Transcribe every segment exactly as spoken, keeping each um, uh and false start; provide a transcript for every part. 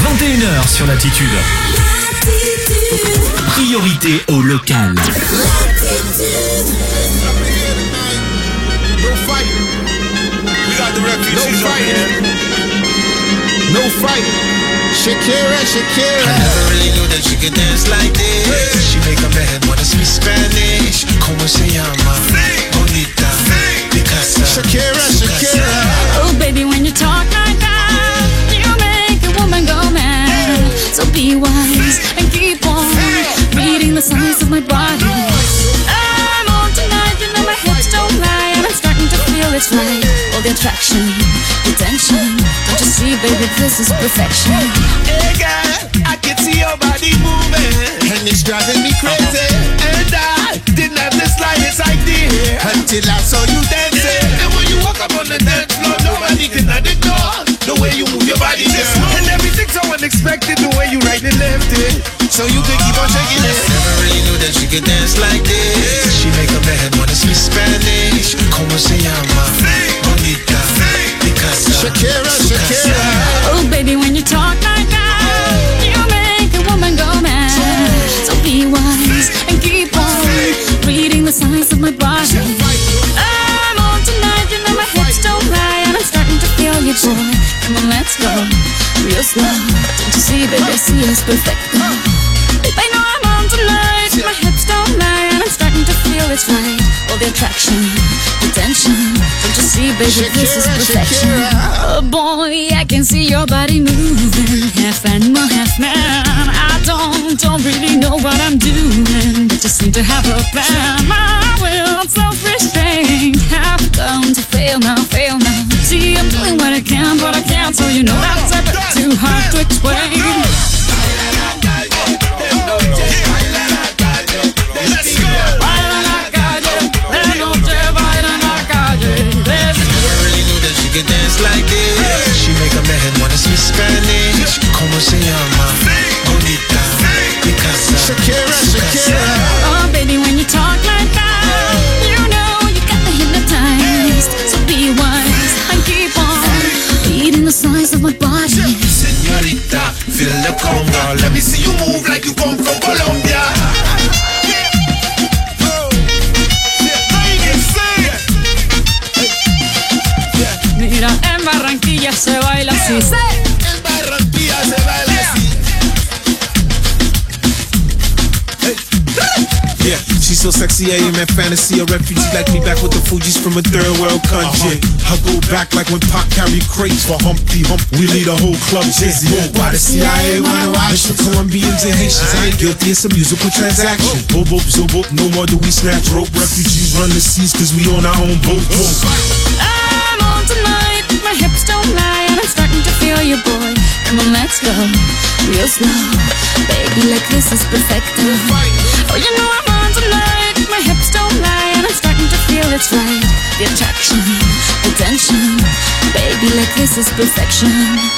vingt et une heures sur l'Attitude. Priorité au local. No fighting. We got the refugees No up here. No fighting. Shakira, Shakira. I never really knew that she could dance like this. She make a man wanna speak Spanish. Como se llama? Bonita. Picasa. Shakira, Shakira. Oh baby, when you talk like that, you make a woman go mad. So be wise and keep on reading the signs of my body. I'm on tonight, you know my hips don't lie, and I'm starting to feel it's right. All the attraction, the tension. Don't you see, baby, this is perfection. Hey girl, I can see your body moving, And it's driving me crazy. and I didn't have the slightest idea Until I saw you dancing. And when you walk up on the dance floor, nobody can ignore the way you move your body, just and everything's so unexpected, the way you right and left it, So you could keep on shaking it. Never really knew that she could dance like this. She make a man wanna speak Spanish. Como se llama? Bonita. Picasa. Shakira, Shakira. Oh baby, when you talk like that, you make a woman go mad. So be wise and keep on reading the signs of my body. I'm on tonight, you know my hips don't lie, and I'm starting to feel you, boy. Come on, let's go real slow. Don't you see, baby, I see it's perfect. Babe, I know I'm on tonight, my hips don't lie, and I'm starting to feel it's right. All the attraction, the tension. Don't you see, baby, this is Shakira, perfection. Shakira. Oh boy, I can see your body moving, half animal, half man. I don't, don't really know what I'm doing, but just seem to have a plan. My will, self-restraint, have come to fail now, fail now. See, I'm doing what I can, but I can't, so you know that's a bit too hard to explain. Let's go. Baila en la calle, de noche baila en la calle. Never really knew that she could dance like this. She make a man wanna speak Spanish. Como se llama? Bonita. Picasa. Shakira, Shakira. Oh baby, when you talk like that, you know you got me hypnotized. So be wise and keep on reading the signs of my body. Señorita, feel the conga. Let me see you move like you come from Colombia. Mira, en Barranquilla se baila así. En Barranquilla se baila así. Yeah, she's so sexy, I am in fantasy. A refugee like me back with the Fugees from a third world country. I go back like when Pac carried crates for Humpty Hump. We lead a whole club dizzy. Why the C I A wanna watch? It's for Colombians and Haitians. I ain't guilty, it's a musical transaction. Boop, boop, zo, boop, no more do we snatch rope. Refugees run the seas cause we on our own boat. I'm on tonight, my hips don't lie, and I'm starting to feel you, boy. Come on, let's go real slow. Baby, like this is perfect. Oh, you know I'm on tonight, my hips don't lie, and I'm starting to feel it's right. The attraction, the tension. Baby, like this is perfection.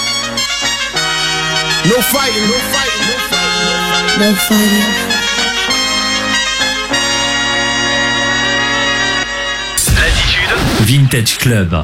No fighting, no fighting, no fighting. No fighting. L'Attitude Vintage Club.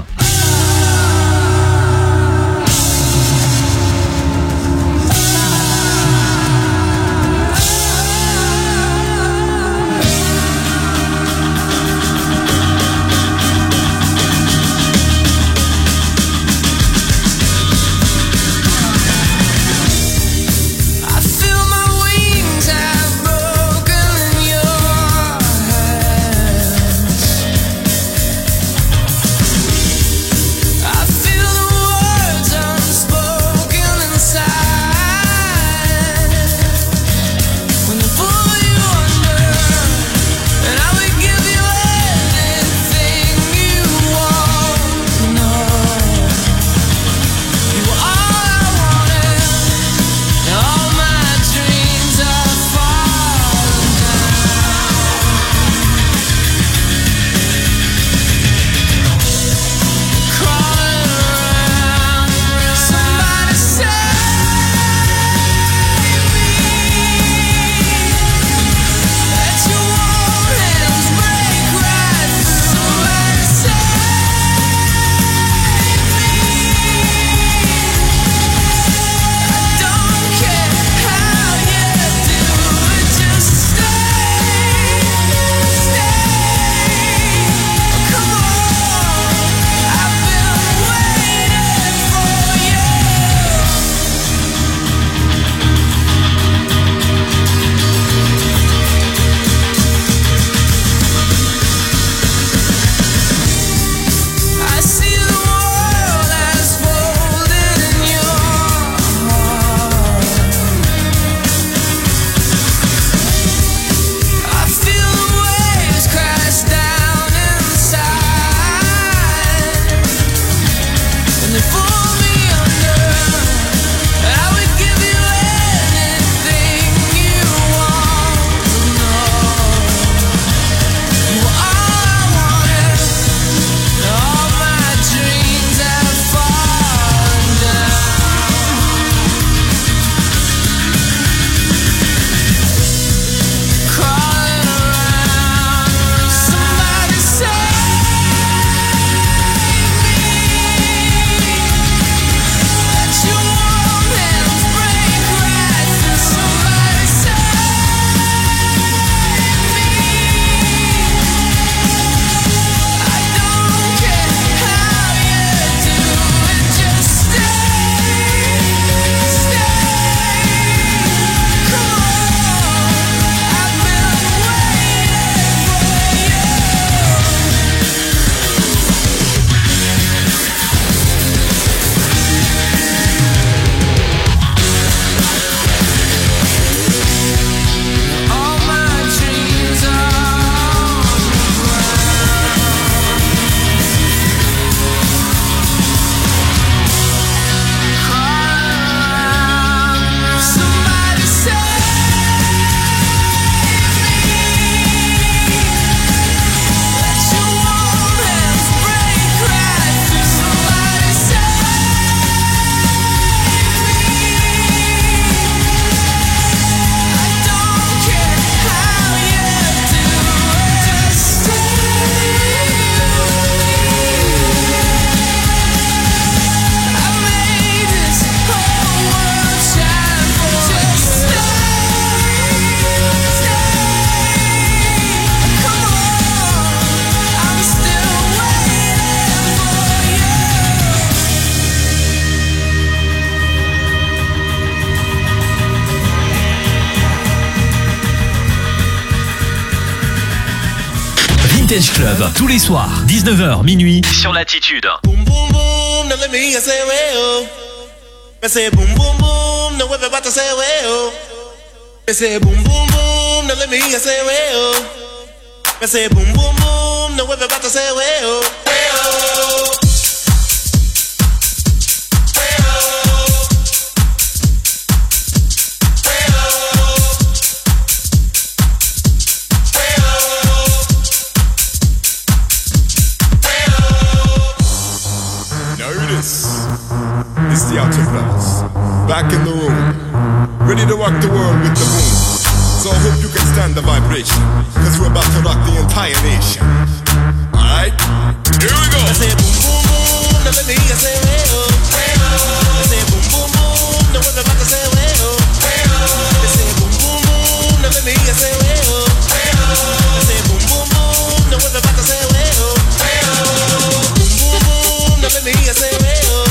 Vintage Club, tous les soirs, dix-neuf heures, minuit, sur Latitude. Boom boom boom, now let me hear you say well. I say boom boom boom, now everybody say well. I say boom boom boom, now let me hear you say well. I say boom boom boom, now everybody say well. Well. It's the Outer Brothers, back in the room, ready to rock the world with the boom. So I hope you can stand the vibration, cause we're about to rock the entire nation. Alright, here we go. I say boom boom boom, now let me hear you say well. I say boom boom boom, now we're about to say well. I say boom boom boom, now let me hear you say well. I say boom boom boom, now we're about to say well. Boom boom boom, now let me hear you say well.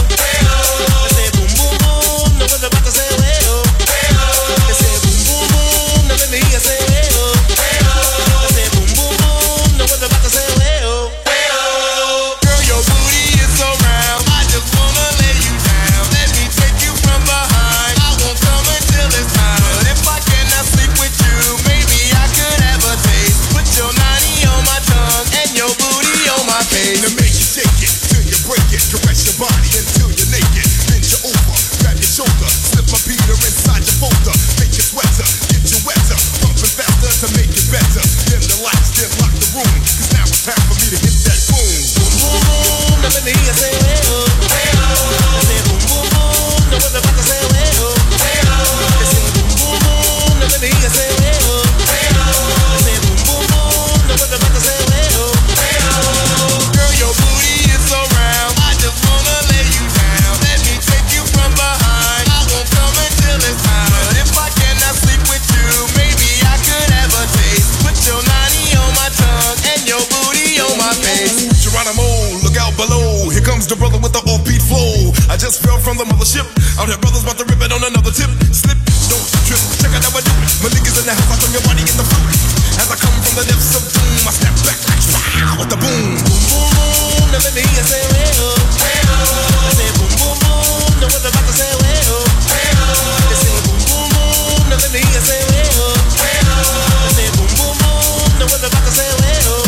The brother with the offbeat flow. I just fell from the mothership. Out here, brothers about to rip it on another tip. Slip, don't trip. Check out how I do it. My niggas in the house, I turn your body in the fluid. As I come from the depths of doom, I snap back like wow with the boom. Boom boom boom, now let me hear you say well. I say boom boom boom, now we're about to say well. I say boom boom boom, now let me hear you say well. I say boom boom boom, now we're about to say well.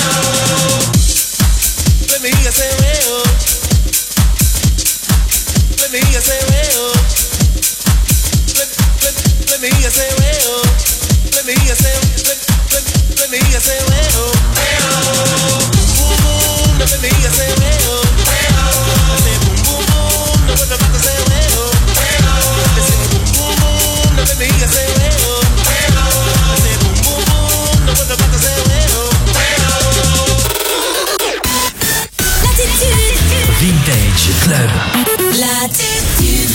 Let me hear you say well. Let me hear you say well. Let, let, let me hear you say well. Let me hear you say let, let, let me hear you say well. Boom boom boom, now let me hear you say well. I say boom boom boom, now we're about to say well. I say boom boom boom, now let me hear you say well. I say boom boom boom, now we're about to say well. Vintage Club. Latitude.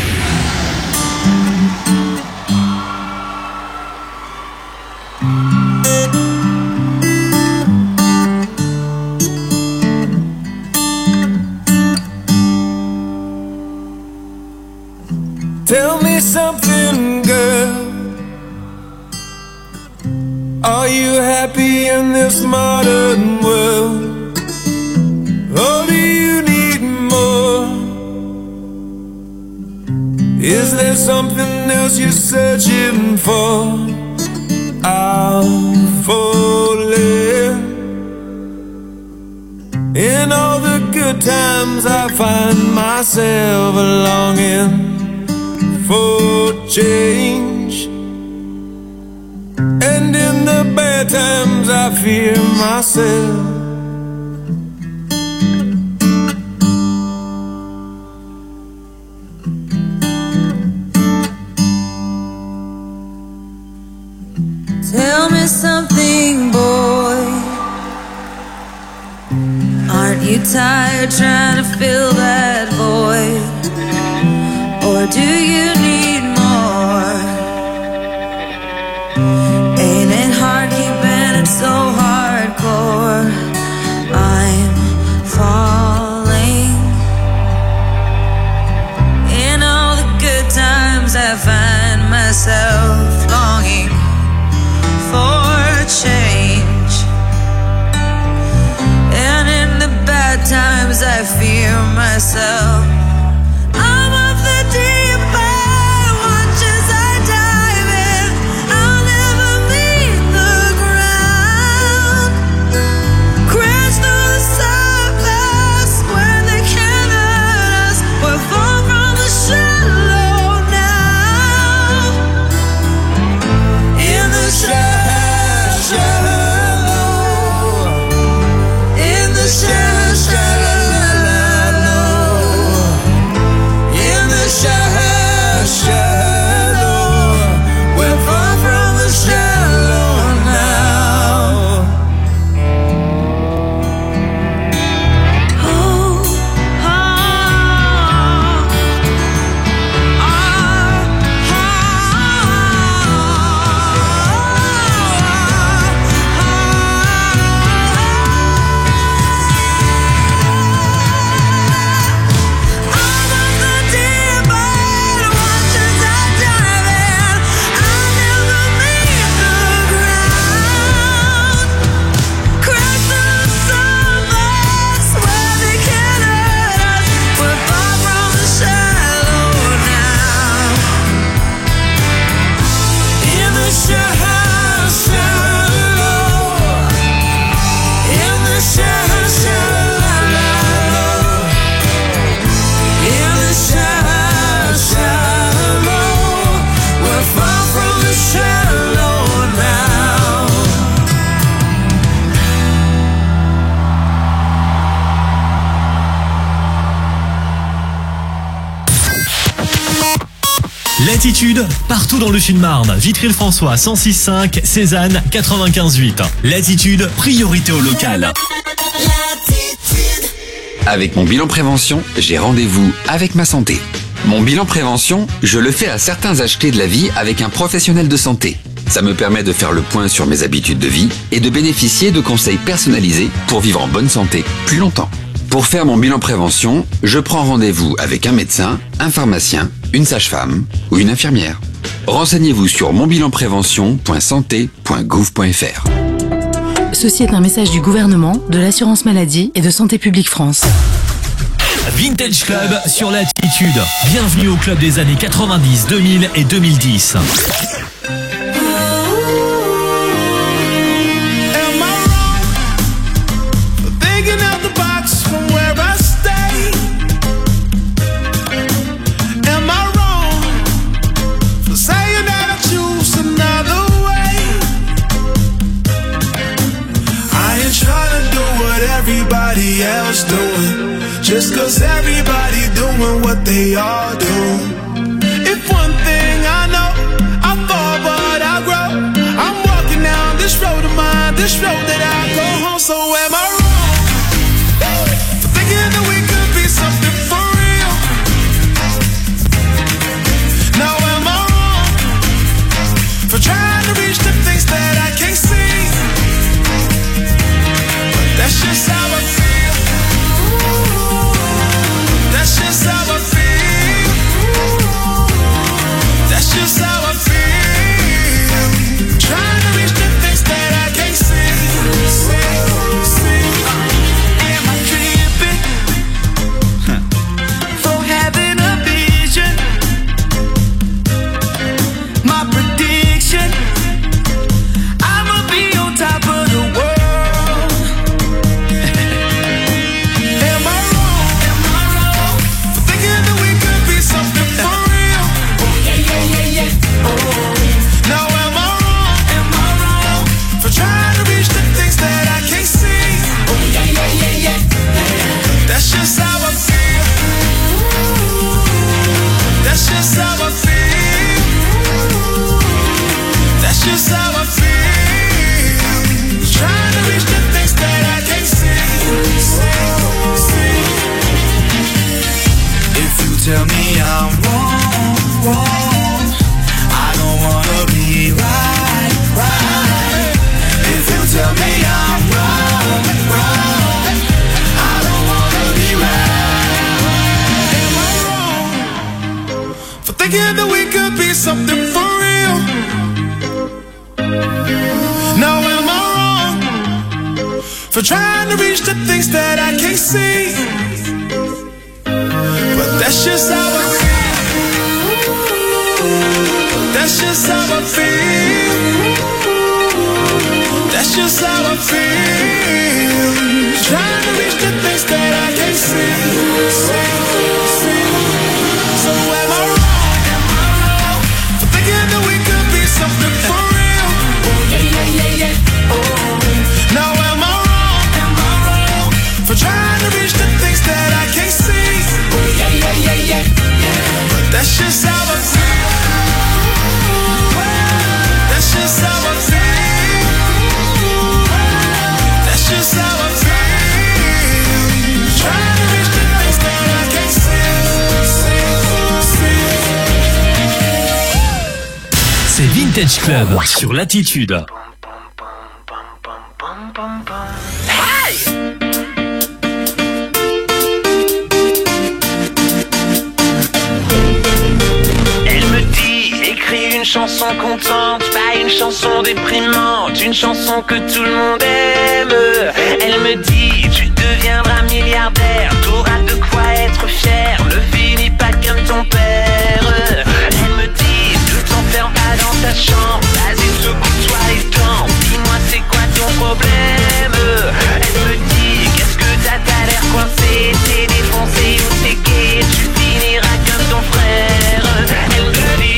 Tell me something, girl. Are you happy in this modern world? Or do you need more? Is there something else you're searching for? I'm falling. In all the good times I find myself longing for change, and in the bad times I fear myself. Tell me something, boy. Aren't you tired trying to fill that void? Or do you need more? Ain't it hard keeping it so hardcore? I'm falling. In all the good times I find myself longing for change, hear myself. I'm of the deep end, watch as I dive in. I'll never meet the ground. Crash through the surface where they can't hurt us. We're far from the shallow now. In the shallow, shallow. In the shallow, shallow. In the shallow, shallow. We're far from the shallow now. Oh, oh, Latitude, partout dans le Sud-Marne. Vitry-le-François cent six virgule cinq, Cézanne quatre-vingt-quinze virgule huit. Latitude, priorité au local. Avec mon bilan prévention, j'ai rendez-vous avec ma santé. Mon bilan prévention, je le fais à certains âges clés de la vie avec un professionnel de santé. Ça me permet de faire le point sur mes habitudes de vie et de bénéficier de conseils personnalisés pour vivre en bonne santé plus longtemps. Pour faire mon bilan prévention, je prends rendez-vous avec un médecin, un pharmacien, une sage-femme ou une infirmière. Renseignez-vous sur monbilanprévention point santé point gouv point fr. Ceci est un message du gouvernement, de l'assurance maladie et de Santé publique France. Vintage Club sur Latitude. Bienvenue au club des années quatre-vingt-dix, deux mille et deux mille dix. Everybody else doing, just cause everybody doing what they all do. If one thing I know, I fall but I grow. I'm walking down this road of mine, this road that I go home. So am I wrong for thinking that we could be something for real? Now am I wrong for trying to reach the things that I can't see? That's just how I feel. That's just how I feel. That's just how I feel. Trying to reach the things that I can't see. See, see. Am I tripping for having a vision? My prediction, I'ma be on top of the world. That's just how I feel. That's just how I feel. That's just how I feel. Trying to reach the things that I can't see. See, see. If you tell me I'm wrong, wrong, I don't wanna be right, right. If you tell me I'm wrong, wrong, I don't wanna be right. Am I wrong for thinking that we could be something for real? Now am I wrong for trying to reach the things that I can't see? That's just how I feel. That's just how I feel. That's just how I feel. Trying to reach the things that I can't see. see, see. So am I wrong? Am I wrong for thinking that we could be something for real? Yeah, yeah, yeah, yeah. Oh. Now am I wrong? Am I wrong for trying to reach the things that I can't see? Yeah, yeah, yeah, yeah, yeah. But that's just how I feel. That's just how I feel. That's just how I feel. Trying to reach the things that I can't see. C'est Vintage Club sur Latitude. Une chanson contente, pas une chanson déprimante, une chanson que tout le monde aime. Elle me dit, tu deviendras milliardaire, t'auras de quoi être fier, ne finis pas comme ton père. Elle me dit, ne t'enferme pas dans ta chambre, vas-y secoue-toi et danse, dis-moi c'est quoi ton problème. Elle me dit, qu'est-ce que t'as, t'as l'air coincé, t'es défoncé ou t'es gay, tu finiras comme ton frère. Elle me dit,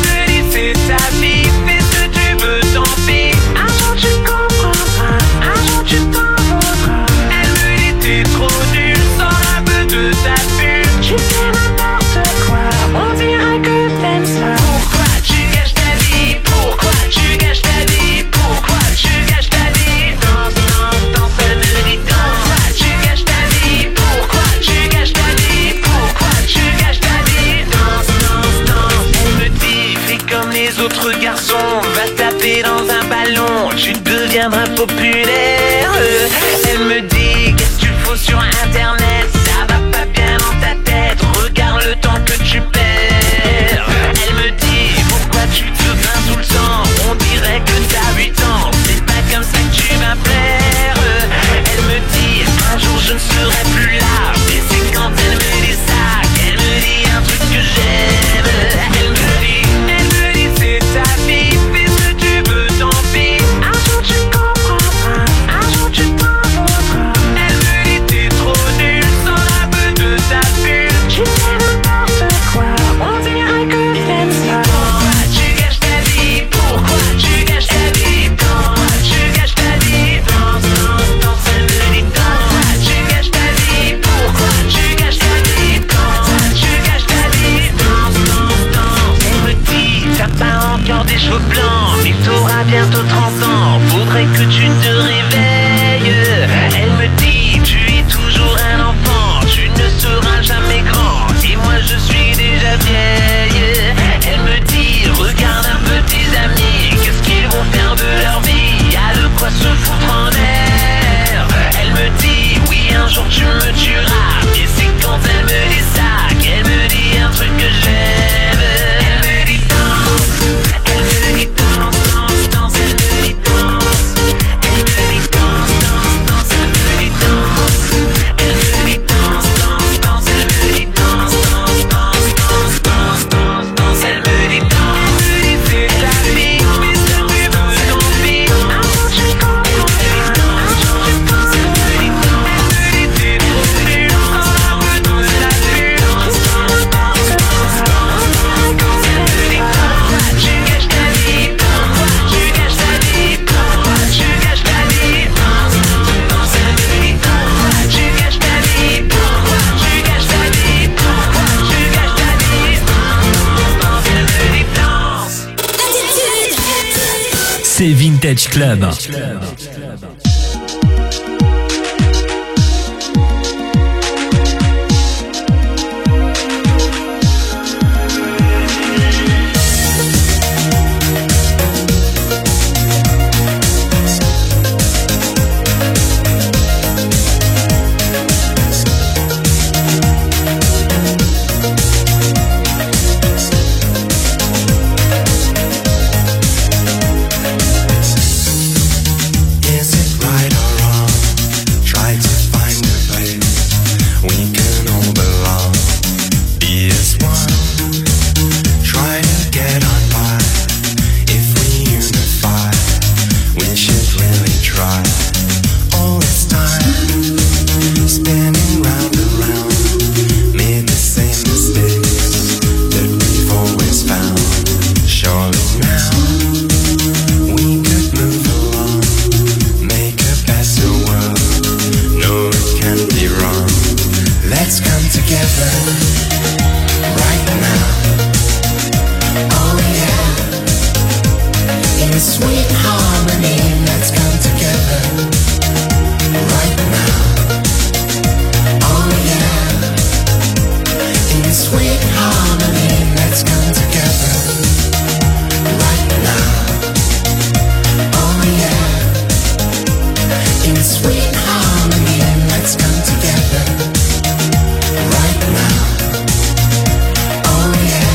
c'est ta vie, fais ce que tu veux, tant pis. Un jour tu comprendras, un jour tu t'en voudras. Elle me dit t'es trop nul, sors un peu de ta bulle. Tu fais n'importe quoi, on dirait que t'aimes ça. Pourquoi tu gâches ta vie? Pourquoi tu gâches ta vie? Pourquoi tu gâches ta vie? Danse, danse, danse, elle me dit danse. Pourquoi tu gâches ta vie? Pourquoi tu gâches ta vie? Pourquoi tu gâches ta vie? Danse, danse, danse, elle me dit fais comme les autres garçons, va taper dans un ballon, tu deviendras populaire. Elle me dit qu'est-ce que tu fous sur internet, ça va pas bien dans ta tête, regarde le temps que tu perds. Elle me dit pourquoi tu te plains tout le temps, on dirait que t'as huit ans, c'est pas comme ça que tu vas plaire. Elle me dit un jour je ne serai plus là, et c'est quand elle me dit ça qu'elle me dit un truc que j'aime. Elle me dit, elle me dit c'est ta vie, fais ce que tu veux, tant pis. Un jour tu comprendras, un jour tu t'en voudras. Elle me dit t'es trop nul, sors un peu de ta bulle. Tu fais n'importe quoi, on dirait que t'aimes ça. Pourquoi tu gâches ta vie? Pourquoi tu gâches ta vie? Pourquoi tu gâches ta vie? Danse, danse, danse, elle me dit danse. Pourquoi tu gâches ta vie? Pourquoi tu gâches ta vie? Pourquoi tu gâches ta vie? Danse, danse, danse, elle me dit t'as pas encore des cheveux blancs, mais t'auras bientôt trente ans, faudrait que tu te réveilles. Elle me dit tu es toujours un enfant, tu ne seras jamais grand, et moi je suis déjà vieille. Elle me dit regarde un peu tes amis, qu'est-ce qu'ils vont faire de leur vie, y'a de quoi se foutre en l'air. Elle me dit oui un jour tu me tueras, et c'est quand elle me dit ça qu'elle me dit un truc que j'aime. Elle me dit danse, elle me dit danse, danse, danse, elle me dit danse. Elle me dit danse, danse, danse, elle me dit danse. Elle me dit danse, danse, danse, elle me dit danse, danse, danse, danse, danse, danse, danse, elle me dit danse. Elle me dit c'est ta vie, fais ce que tu veux, tant pis. Un jour tu comprendras, un jour tu t'en voudras. Elle me dit t'es trop nul, sors un peu de ta bulle. Tu fais n'importe quoi, on dirait que elle me dit pourquoi tu gâches ta vie? Pourquoi tu gâches ta vie? Pourquoi tu gâches ta vie? Danse, danse, elle me dit pourquoi tu gâches ta vie? Pourquoi tu gâches ta vie? Pourquoi tu gâches ta vie? Danse, danse, elle me dit danse. C'est Vintage Club. Try to get on by. If we unify, we should really try. All this time, spinning round and round, made the same mistakes that we've always found. Surely now we could move along, make a better world. No, it can't be wrong. Let's come together right now. Oh yeah, in sweet harmony. Let's come together right now. Oh yeah, in sweet harmony. Let's come together right now. Oh yeah, in sweet harmony. Let's come together right now. Oh yeah.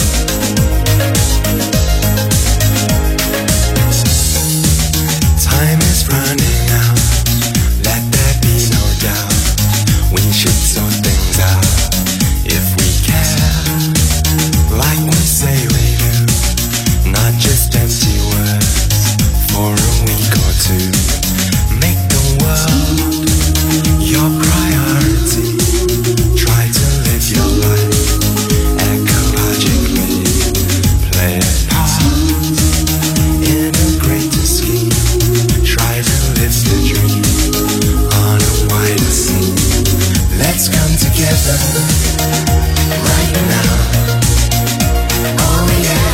Time is running out, let there be no doubt. We should sort things out if we care, like we say we do. Not just empty words for a week or two. Make the world your priority. Try to live your life ecologically. Play a part in a greater scheme. Try to live the dream on a wider scene. Let's come together right now. Oh yeah,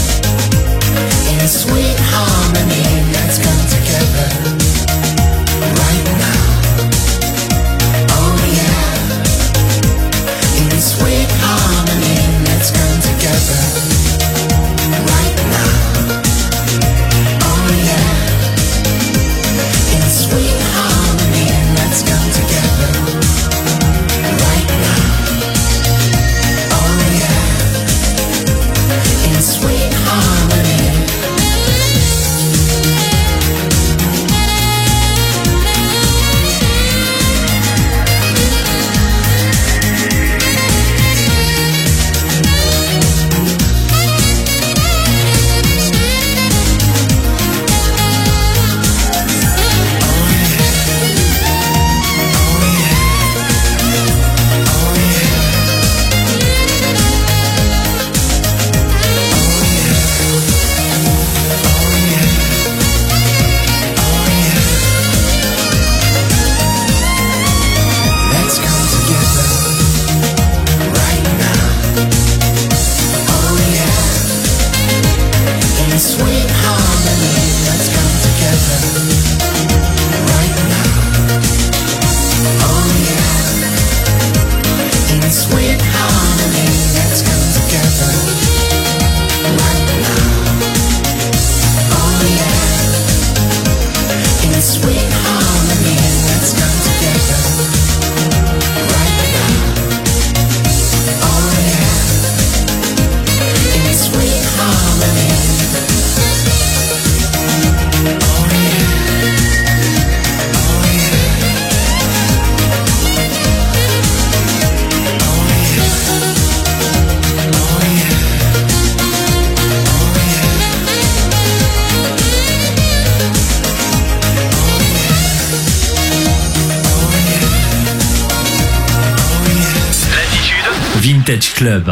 in sweet harmony. Let's come together right now. Oh yeah, in sweet harmony. Let's come together right now. Oh yeah, in sweet harmony. Let's come together right now. Oh yeah, in sweet harmony. Let's come together right now. Oh yeah, in sweet harmony. Let's come together right now. Oh yeah, in sweet harmony. Let's come together right now. Oh yeah, in sweet harmony. Let's come together right now. Oh yeah, in sweet harmony. Oh yeah, oh yeah, oh yeah, oh yeah, Vintage Club.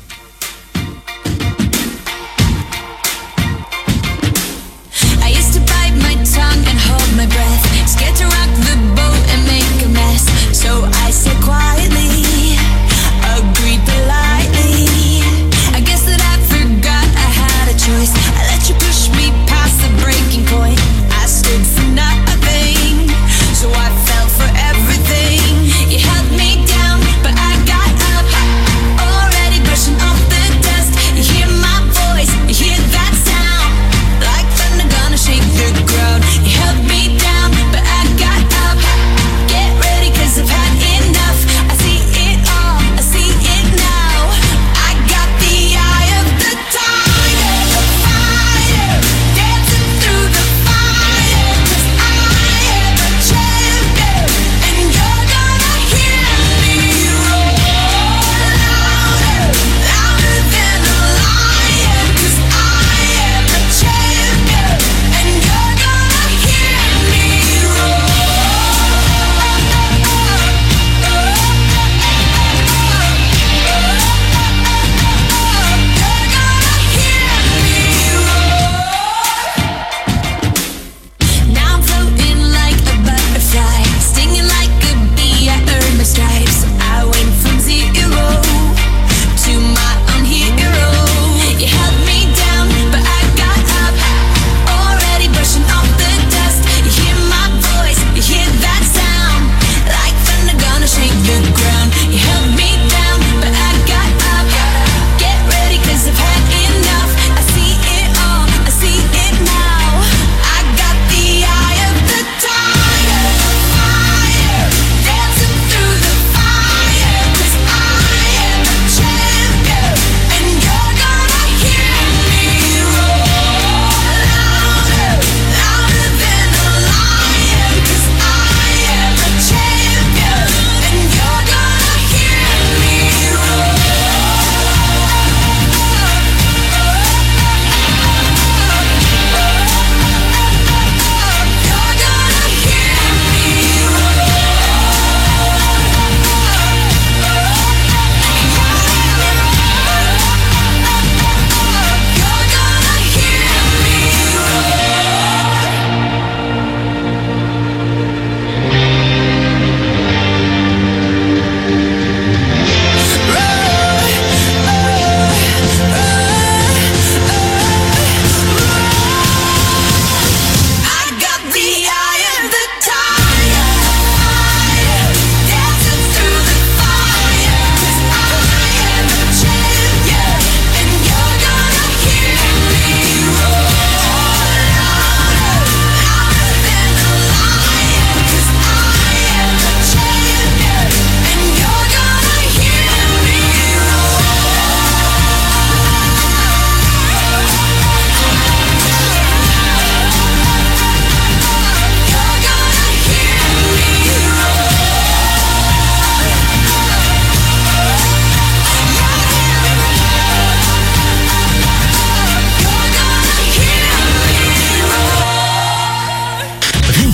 I used to bite my tongue and hold my breath, scared to rock the boat and make a mess. So I said quietly, agreed politely. I guess that I forgot I had a choice. I let you push me past the breaking point. I stood for nothing, so I fell for everything. You held me down, but I got up. Already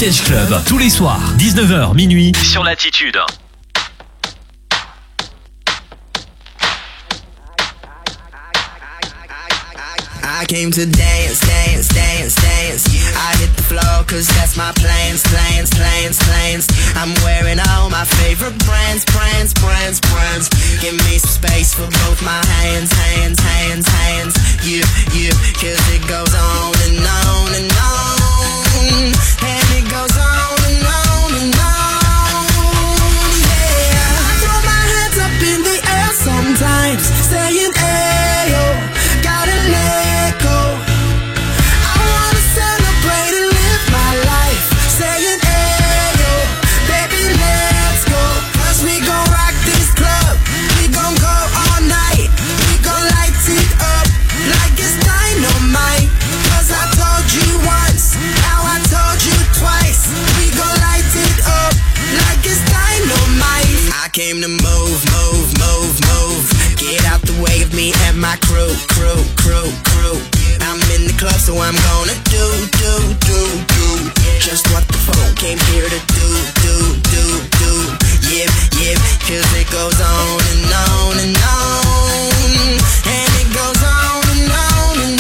Vintage Club, tous les soirs, dix-neuf heures, minuit, sur Latitude. I came to dance, dance, dance, dance. I hit the floor cause that's my plans, plans, plans, plans. I'm wearing all my favorite brands, brands, brands, brands. Give me some space for both my hands, hands, hands, hands. Yeah, yeah, cause it goes on and on and on. And it goes on and on and on. Yeah, I throw my hands up in the air sometimes, saying ayo, gotta let go. I wanna celebrate and live my life, saying ayo, baby let's go. Cause we gon' rock this club, we gon' go all night. We gon' light it up like it's dynamite. Cause I told you once, now I told you twice. We gon' light it up like it's dynamite. I came to move, move, move, move. Get out the way of me and my crew, crew, crew, crew. I'm in the club, so I'm gonna do, do, do, do just what the phone came here to do, do, do, do. Yep, yep, cause it goes on and on and on. And it goes on and on and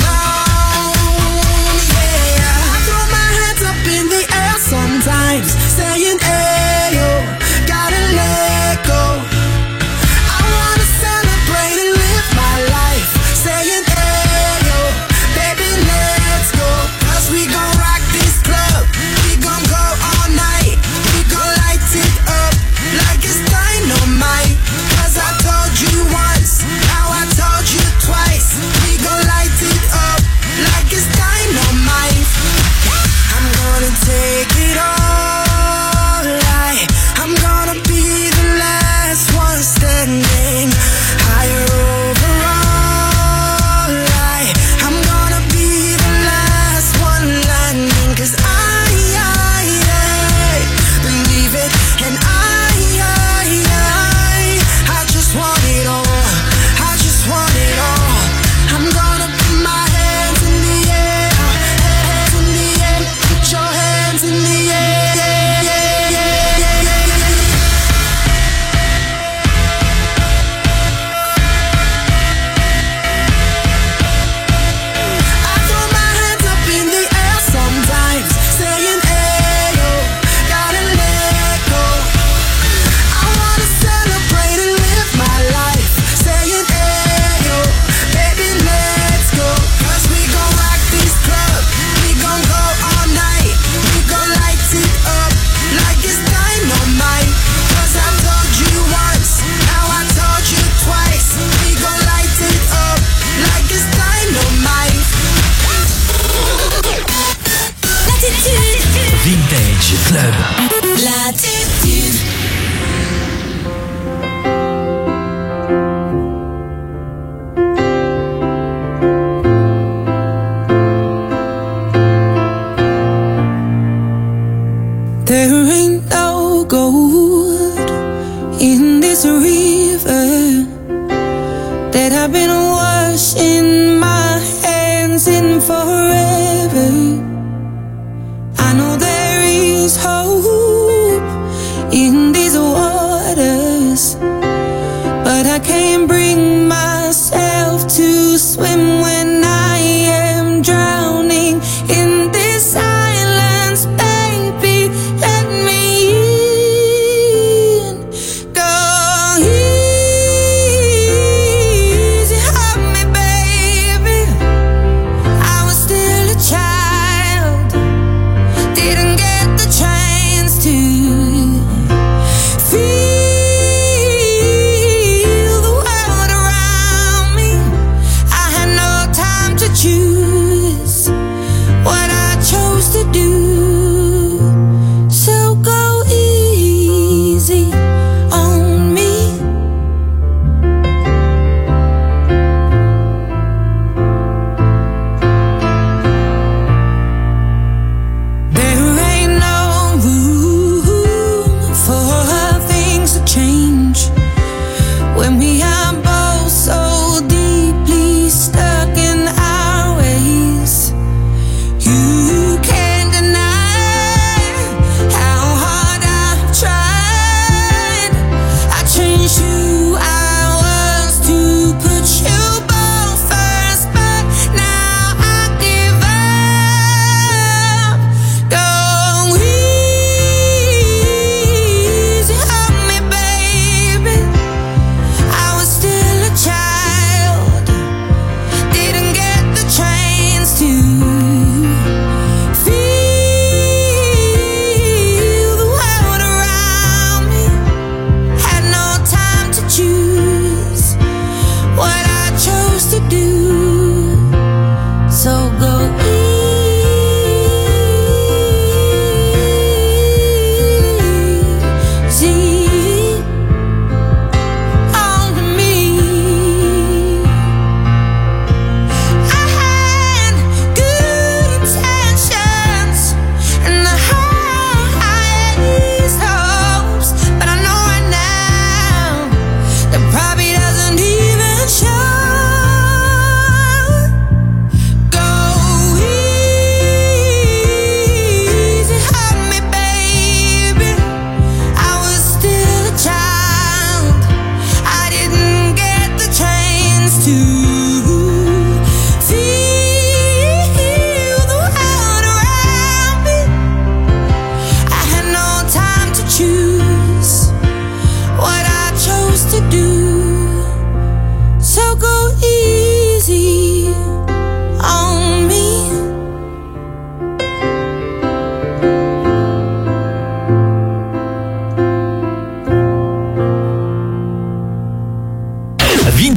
on. Yeah, I throw my hands up in the air sometimes, saying ayo, gotta let go. I wanna celebrate and live my life, saying ayo, baby let's go. Cause we gon' rock this club, we gon' go all night. We gon' light it up like it's dynamite. Cause I told you once, now I told you twice. We gon' light it up like it's dynamite. I'm gonna take it all right. I'm gonna be the last one standing, higher overall right. I'm gonna be the last one landing. Cause I, I, I believe it. And I, I, I I just want it all, I just want it all. I'm gonna put my hands in the air, hands in the air. Put your hands in the air. I throw my hands up in the air sometimes, saying ayo, gotta let go. I wanna celebrate and live my life, saying ayo, baby let's go. Cause we gon' rock this club, we gon' go all night. We gon' light it up like it's dynamite. Cause I told you once, now I told you twice. We gon' light it up like it's dynamite. Latitude, Vintage Club. latitude. There ain't no gold in this river that I've been washing my hands in forever. I know there is hope in these waters, but I can't bring myself to swim when I am drowning in this silence. Baby, let me in. Go easy on me, baby. I was still a child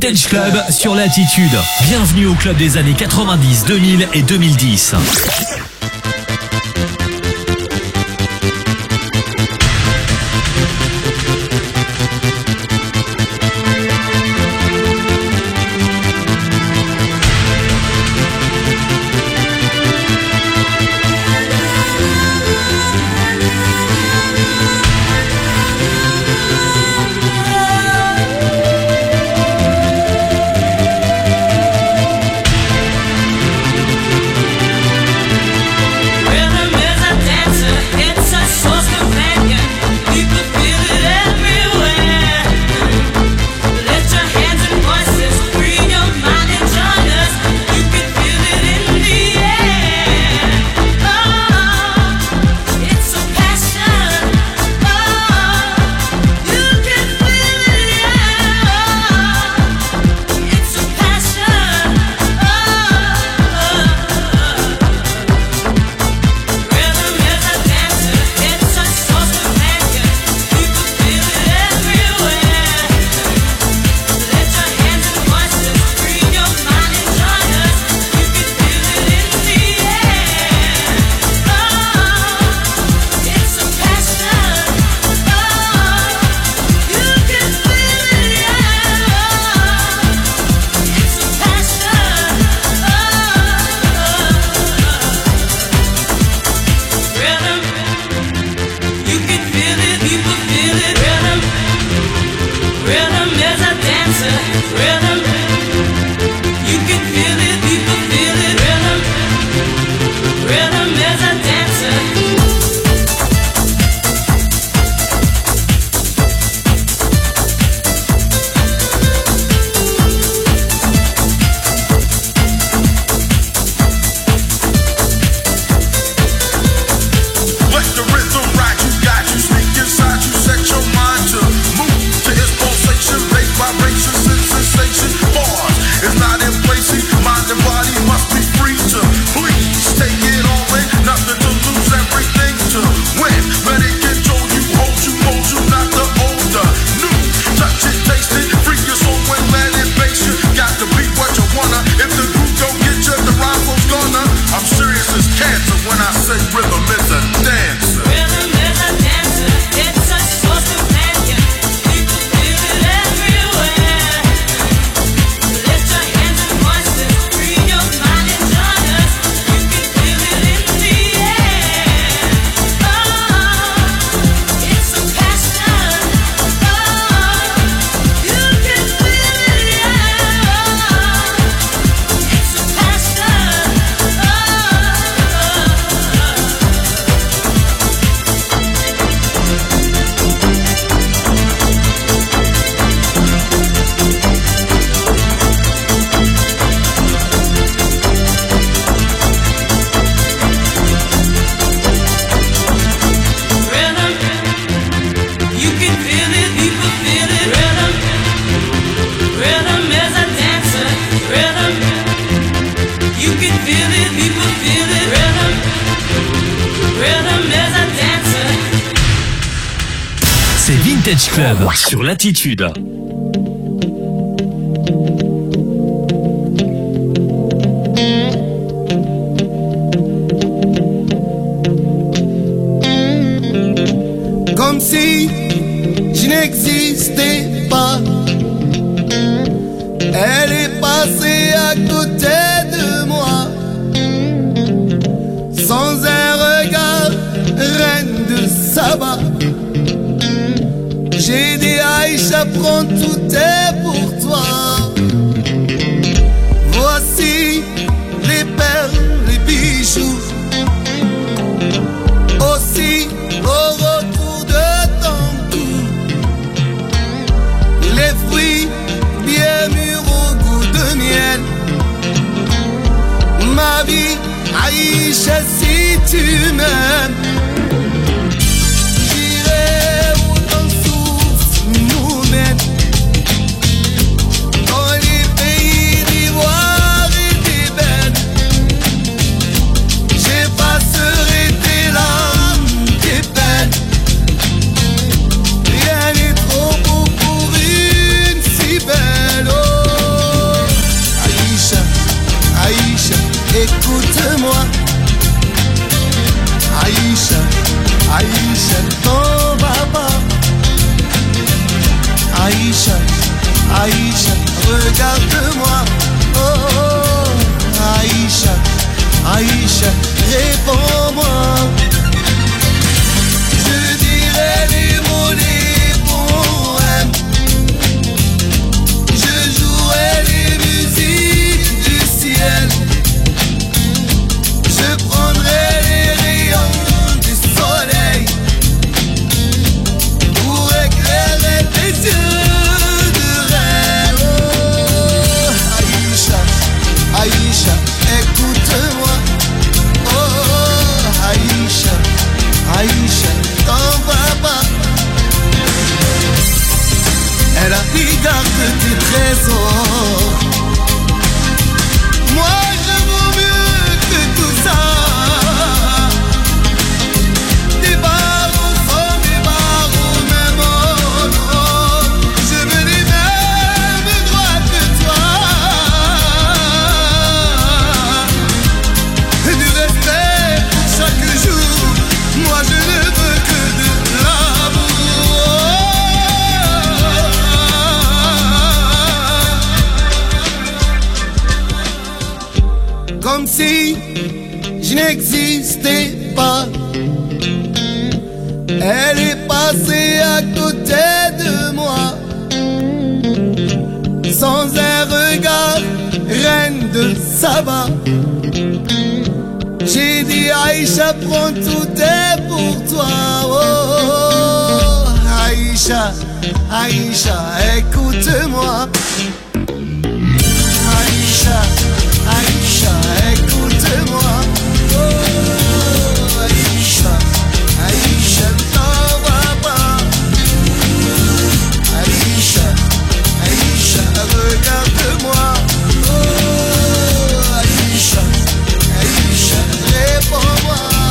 Vintage Club sur Latitude. Bienvenue au club des années quatre-vingt-dix, deux mille et deux mille dix. Vintage Club sur Latitude. Comme si je n'existais pas, elle est passée à côté de moi, sans un regard, reine de Saba. J'ai dit Aïcha, prends tout est pour toi. Voici les perles, les bijoux, aussi au retour de ton cou, les fruits bien mûrs au goût de miel. Ma vie, Aïcha, si tu m'aimes, oh. écoute-moi. Aïcha, Aïcha, t'en vas pas. Aïcha, Aïcha, regarde-moi. Oh, oh, Aïcha, Aïcha, réponds-moi. Je dirai les mots des poèmes. Je jouerai les musiques du ciel. Je prendrai les rayons du soleil pour éclairer tes yeux de rêve. Oh, Aïcha, Aïcha, écoute-moi. Oh, Aïcha, Aïcha, t'en vas pas. Elle a pris garde de tes trésors. Moi je vaux mieux que tout ça. Des barreaux sont des barreaux, même oh, oh. Je veux les mêmes droits que toi. Et du respect pour chaque jour. Moi je ne veux que de l'amour. Comme si je n'existais pas. Elle est passée à côté de moi. Sans un regard, reine de Saba. J'ai dit Aïcha, prends tout est pour toi. Oh, oh, oh. Aïcha, Aïcha, écoute-moi. Aïcha, Aïcha, écoute-moi. Oh, Aïcha, Aïcha, t'en vas pas. Aïcha, Aïcha, regarde-moi. Oh, Aïcha, Aïcha, réponds-moi.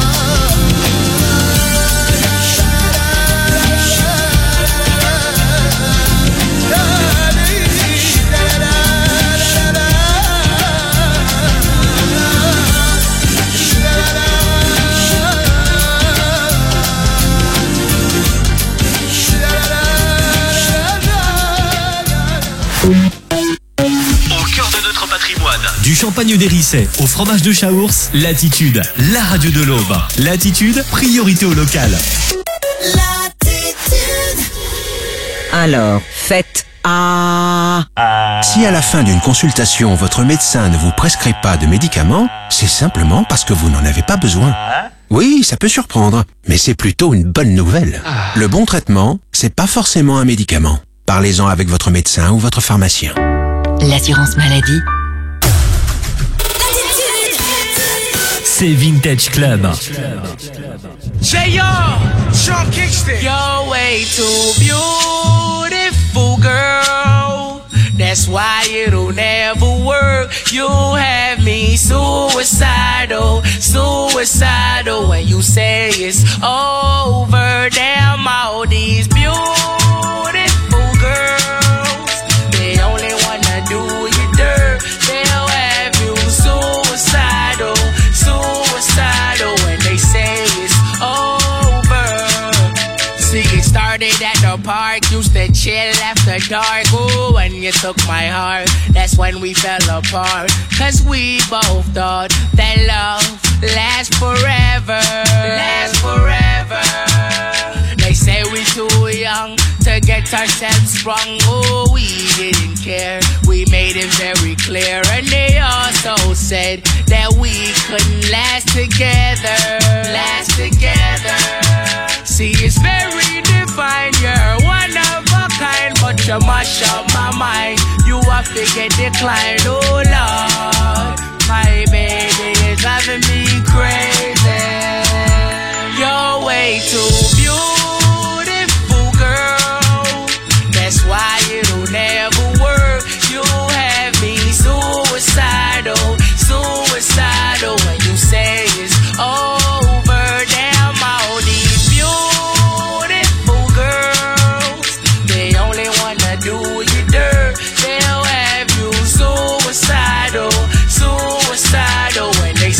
Du champagne d'Hérissé au fromage de Chaours, Latitude, la radio de l'Aube. Latitude, priorité au local. Alors, faites A. Si à la fin d'une consultation, votre médecin ne vous prescrit pas de médicaments, c'est simplement parce que vous n'en avez pas besoin. Oui, ça peut surprendre, mais c'est plutôt une bonne nouvelle. Le bon traitement, c'est pas forcément un médicament. Parlez-en avec votre médecin ou votre pharmacien. L'assurance maladie. C'est Vintage Club. J R, Sean Kingston. You're way too beautiful, girl. That's why it'll never work. You have me suicidal, suicidal. When you say it's over, damn all these beautiful girls, they only wanna do you dirt. They'll have you suicidal, suicidal when they say it's over. See, it started at the park, used to chill after dark. Ooh, when you took my heart, that's when we fell apart. Cause we both thought that love lasts forever, lasts forever. They say we too young to get ourselves sprung. Oh, we didn't care, we made it very clear. And they also said that we couldn't last together, last together. See, it's very divine, you're one of a kind, but you mash up my mind. You have to get declined, oh Lord. My baby is driving me crazy. You're way too beautiful, girl. That's why it'll never work. You have me suicidal, suicidal when you say it's over. Damn all these beautiful girls, they only wanna do you dirt. They'll have you suicidal, suicidal when they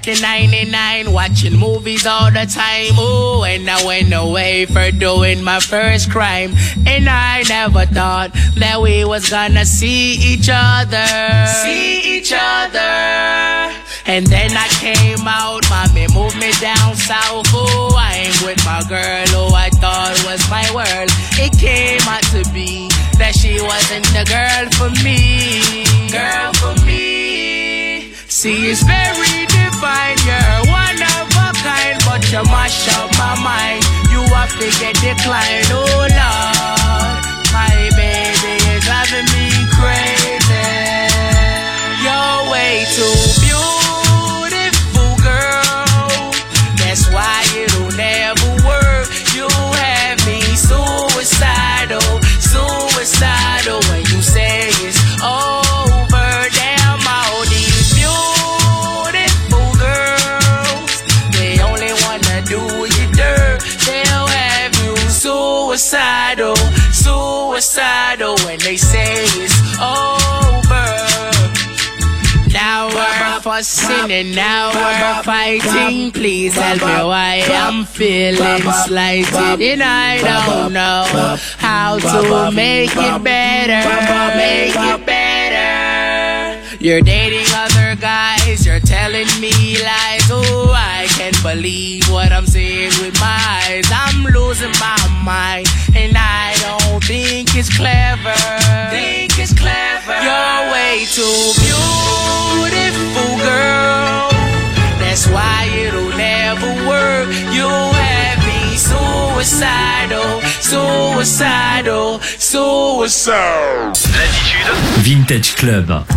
the ninety-nine, watching movies all the time. Ooh, and I went away for doing my first crime. And I never thought that we was gonna see each other. See each other. And then I came out, mommy moved me down south. Ooh, I ain't with my girl who I thought was my world. It came out to be that she wasn't the girl for me. Girl for me. See, it's very divine, you're one of a kind, but you mash up my mind. You have to get declined, oh Lord. My baby is driving me crazy. You're way too beautiful, girl. That's why it'll never work. You have me suicidal, suicidal when you say it's over. Damn, all these beautiful girls, they only wanna do you dirt. They'll have you suicidal, suicidal when they say it's over. Now we're fussing and now we're fighting. Please tell me why I'm feeling slighted, and I don't know how to make it better, make it better. You're dating other guys, you're telling me lies. Oh, I can't believe what I'm seeing with my eyes. I'm losing my mind, and I don't think it's clever. Think it's clever. You're way too beautiful, girl. That's why it'll never work. You have me suicidal, suicidal, suicidal. L'attitude Vintage Club.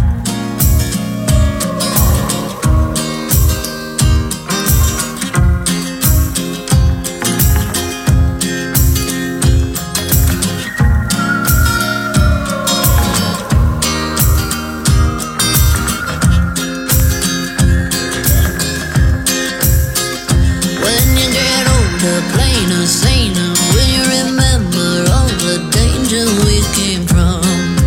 Plainer, saner, when you remember all the danger we came from.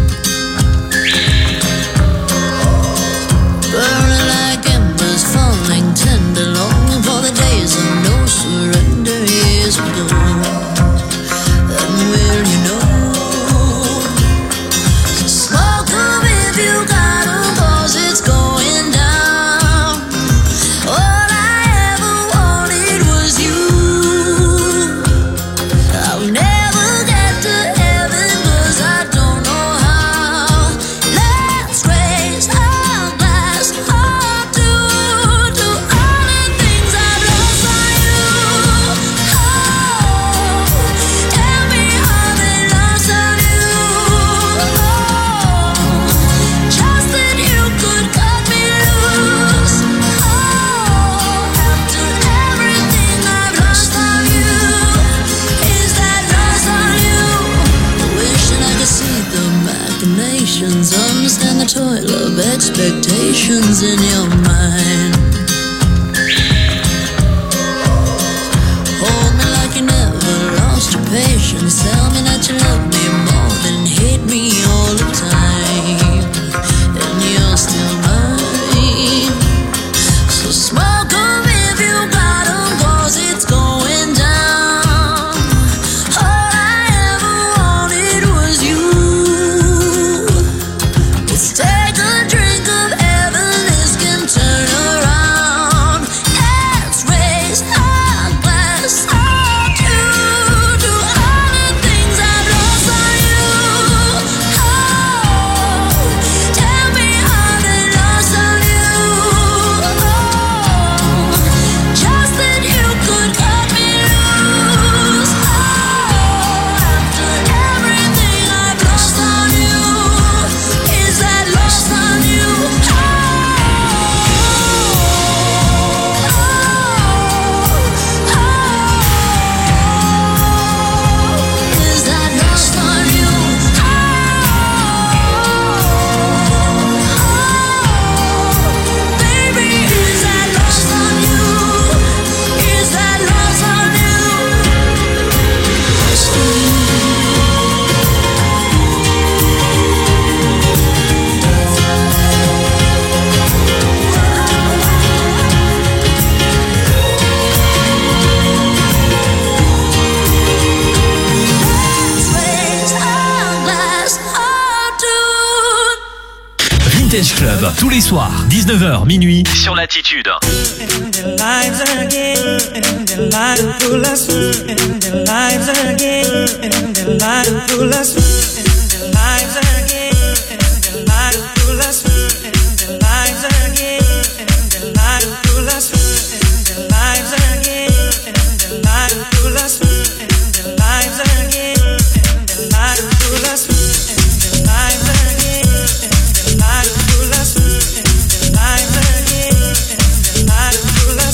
Burning like embers, falling tender, longing for the days of no surrender. Years ago, and will you know? So smoke them if you got 'em, 'cause it's going down. All I ever wanted was you. I'll never get to heaven 'cause I don't know how. Let's raise our glass up to, to all the things I've lost on you. Oh, tell me how they lost on you. Oh, just that you could cut me loose. Oh, after everything I've lost on you. Is that lost on you? Wishing I could see the machinations, understand the toil of expectations in your mind. Hold me like you never lost your patience. Tell me that you love me more than hate me all the time. And you're still mine. So smoke 'em if you got 'em, 'cause it's going down. All I ever wanted was you. Let's take a drink of heaven, this can turn around. Vintage Club, tous les soirs, dix-neuf heures, minuit, sur Latitude. Their lives again, and their lives full of and their lives again, and their lives full of and their lives again, and their lives full of and their lives again, and their lives full of and their lives again, and their lives full of and their lives again, and their lives full of and their lives again, and their lives full of and their lives again, and their lives full of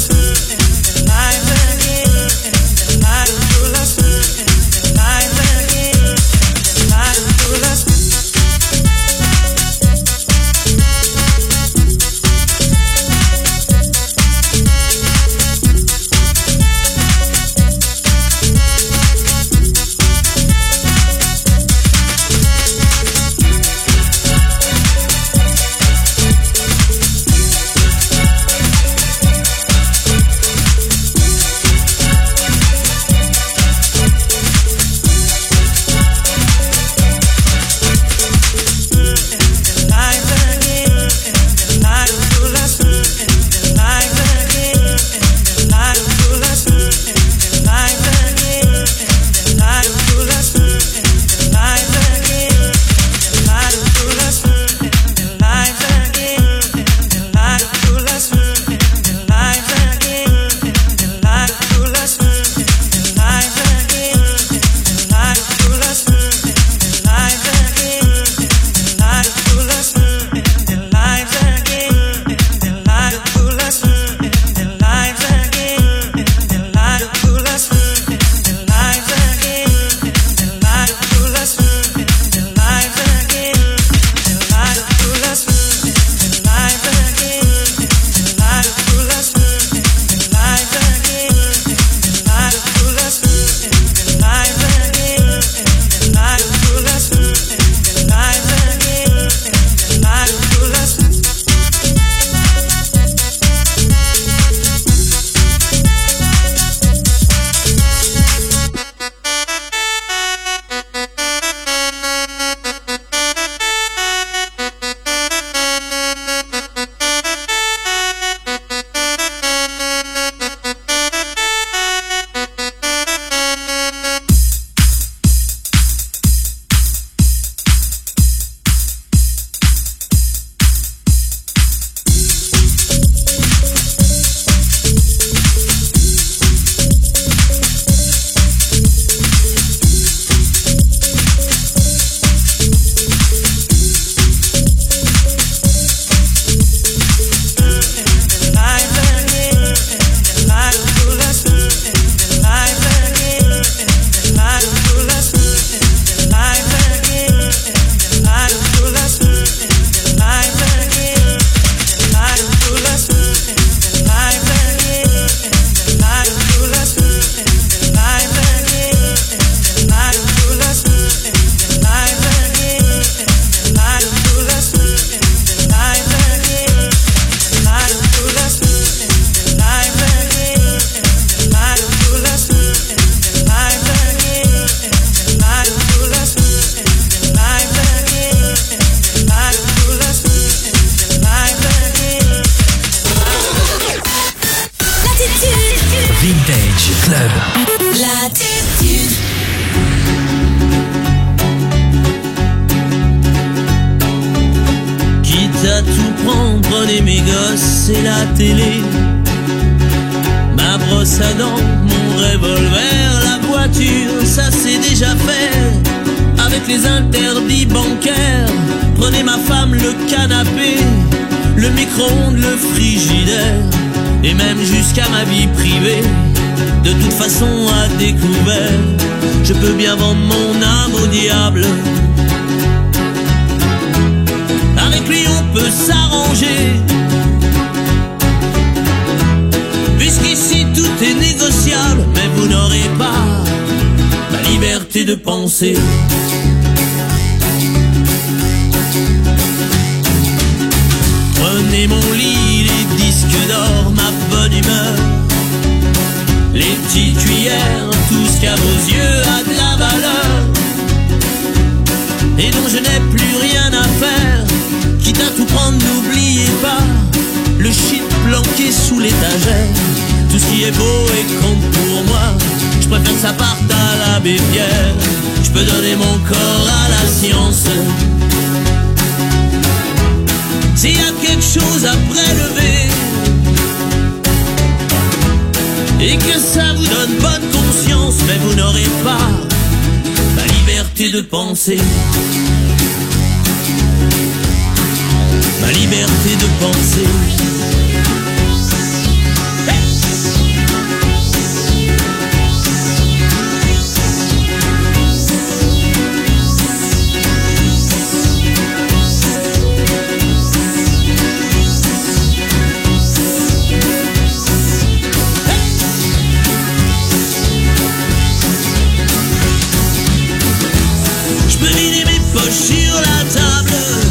Club. Latitude. Quitte à tout prendre, prenez mes gosses et la télé, ma brosse à dents, mon revolver, la voiture, ça c'est déjà fait. Avec les interdits bancaires, prenez ma femme, le canapé, le micro-ondes, le frigidaire, et même jusqu'à ma vie privée. De toute façon à découvert, je peux bien vendre mon âme au diable. Avec lui on peut s'arranger, puisqu'ici tout est négociable. Mais vous n'aurez pas ma liberté de penser. Prenez mon lit, les disques d'or, ma bonne humeur, les petites cuillères, tout ce qu'à vos yeux a de la valeur, et dont je n'ai plus rien à faire Quitte à tout prendre, n'oubliez pas le shit planqué sous l'étagère. Tout ce qui est beau et compte pour moi, je préfère que ça parte à l'abbé Pierre. Je peux donner mon corps à la science. S'il y a quelque chose à prélever et que ça vous donne bonne conscience, mais vous n'aurez pas la liberté de penser. Ma liberté de penser. Je peux vider mes poches sur la table.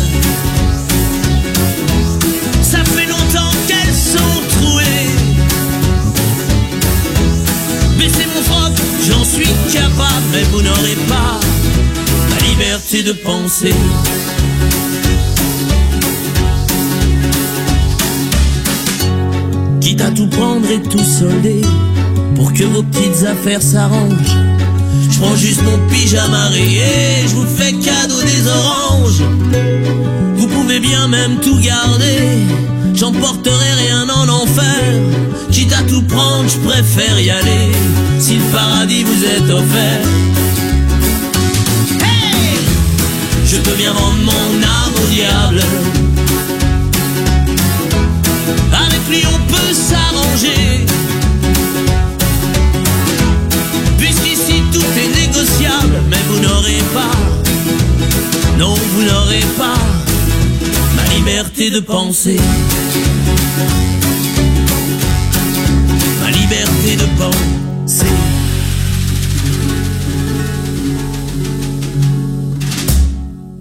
Ça fait longtemps qu'elles sont trouées. Baissez mon froc, j'en suis capable, mais vous n'aurez pas la liberté de penser. Quitte à tout prendre et tout solder pour que vos petites affaires s'arrangent, je prends juste mon pyjama rayé, je vous fais cadeau des oranges. Vous pouvez bien même tout garder, j'emporterai rien en enfer. Quitte à tout prendre, je préfère y aller, si le paradis vous est offert. Hey! Je peux bien vendre mon âme au diable. Avec lui on peut s'arranger, puisqu'ici tout est négociable. Mais vous n'aurez pas, non vous n'aurez pas ma liberté de penser. Ma liberté de penser.